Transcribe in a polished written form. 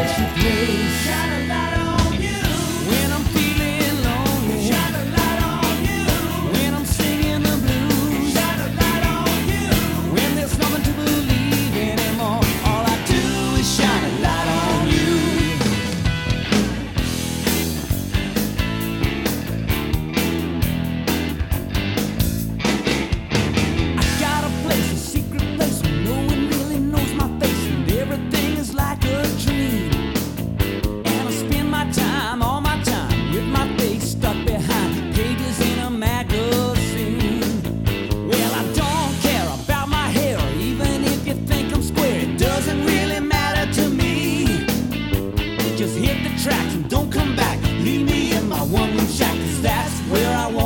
special place. Shine a light on you when I'm feeling lonely. Shine a light on you when I'm singing the blues. Shine a light on you when there's nothing to believe anymore. All I do is shine a light on you. I got a place, a secret place where no one really knows my face, and everything is like a dream. And I spend my time, all my time, with my face stuck behind pages in a magazine. Well, I don't care about my hair, or even if you think I'm square, it doesn't really matter to me. Just hit the tracks and don't come back. Leave me in my one-room shack, 'cause that's where I want